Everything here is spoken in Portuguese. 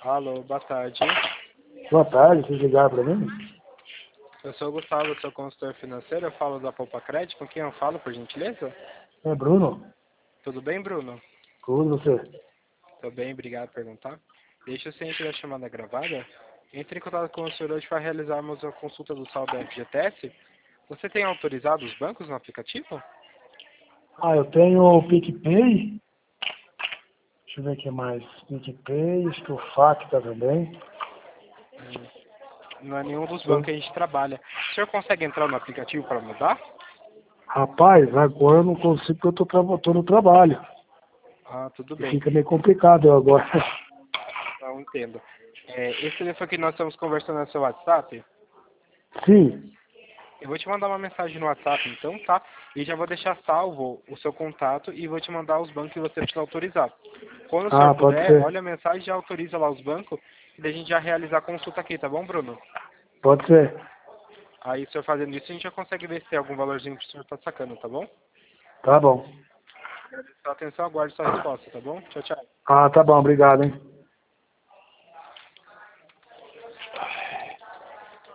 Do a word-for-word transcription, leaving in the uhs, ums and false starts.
Alô, boa tarde. Boa tarde, vocês ligaram para mim? Eu sou o Gustavo, sou consultor financeiro, eu falo da Poupa Crédito. Com quem eu falo, por gentileza? É Bruno? Tudo bem, Bruno? Tudo, você? Tudo bem, obrigado por perguntar. Deixa o ciente da chamada gravada. Entre em contato com o senhor hoje para realizarmos a consulta do saldo F G T S. Você tem autorizado os bancos no aplicativo? Ah, eu tenho o PicPay. Deixa eu ver o que mais. PicPay, acho que o Facta também. Hum, Não é nenhum dos Tô- bancos que a gente trabalha. O senhor consegue entrar no aplicativo para mudar? Rapaz, agora eu não consigo porque eu tô, tra- tô no trabalho. Ah, tudo E bem. fica meio complicado eu agora. Não entendo. É, esse telefone que nós estamos conversando é seu WhatsApp? Sim. Eu vou te mandar uma mensagem no WhatsApp então, tá? E já vou deixar salvo o seu contato e vou te mandar os bancos que você precisa autorizar. Quando o senhor Ah, pode puder, ser. olha a mensagem e já autoriza lá os bancos e daí a gente já realizar a consulta aqui, tá bom, Bruno? Pode ser. Aí o senhor fazendo isso, a gente já consegue ver se tem algum valorzinho que o senhor tá sacando, tá bom? Tá bom. Agradeço a atenção, aguarde sua resposta, tá bom? Tchau, tchau. Ah, tá bom, obrigado, hein?